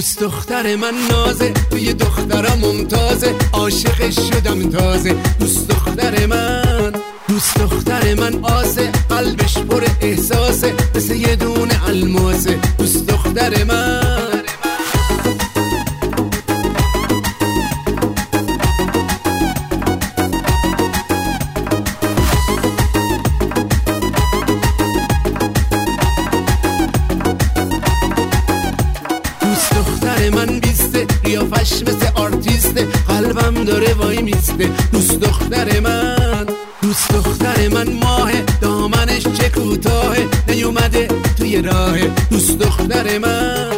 دوست دختر من نازه، توی دخترم ممتازه، عاشقش شدم تازه. دوست دختر من، دوست دختر من آسه، قلبش پر احساسه، مثل یه دونه الماسه. دوست دختر من من بیسته، قیافش مثل آرتیسته، قلبم داره وای میسته. دوست دختر من، دوست دختر من ماهه، دامنش چه کوتاهه، نیومده توی راهه. دوست دختر من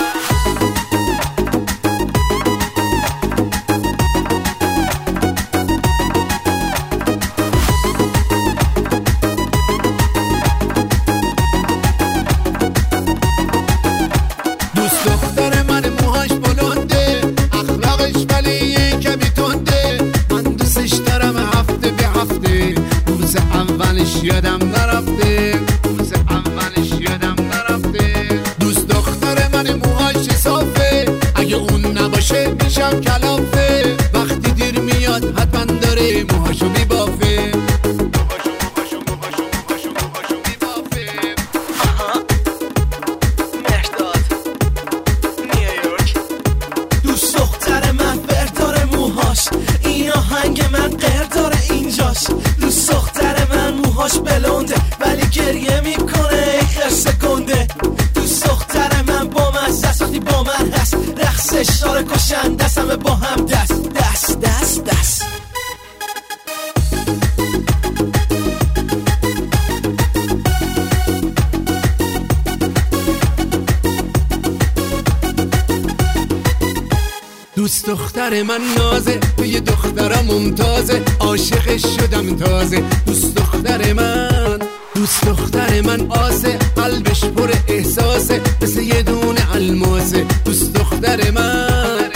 یادم نرفته، روز اولش یادم نرفته. دوست دختر من موهاش صافه، اگه اون نباشه میشم کلافه. وقتی دیر میاد حتما داره موهاشو میبافه. دوست دختر من برداره موهاش، این آهنگ من قرداره اینجاش. دوست دختر من موهاش بلونده ولی گریه میکنه خرسه گنده. دوست دختر من با من هست، وقتی با من هست رقصش داره کشنده است، همه با هم دست دست دست دست. دوست دختر من نازه، توی دخترم ممتازه، عاشقش شدم تازه. دوست دختر من، دوست دختر من آسه، قلبش پر احساسه، مثل یه دونه الماسه. دوست دختر من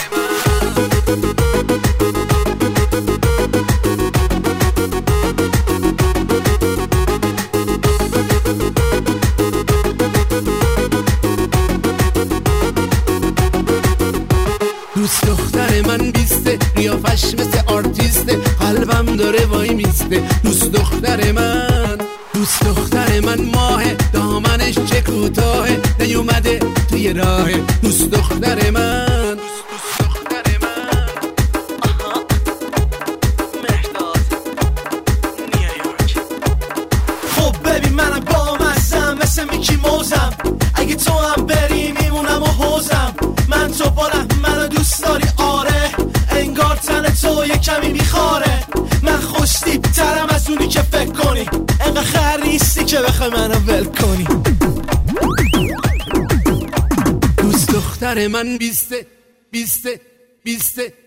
دوست دختر من بیسته، قیافش مثل آرتیسته، قلبم داره وای میسته. دوست دختر من، دوست دختر من ماهه، دامنش چه کوتاهه، نیومده توی راهه. دوست دختر من خب ببین منم با مزم مثل میکی موزم، اگه تو هم بری میمونم و حوزم. من تو بالم منو دوست داری آره، انگار تن تو یه کمی میخاره. من خوشتیب ترم از اونی که فکر کنی، انقدر خر نیستی که بخوای منو ول کنی. دوست دختر من بیسته بیسته بیسته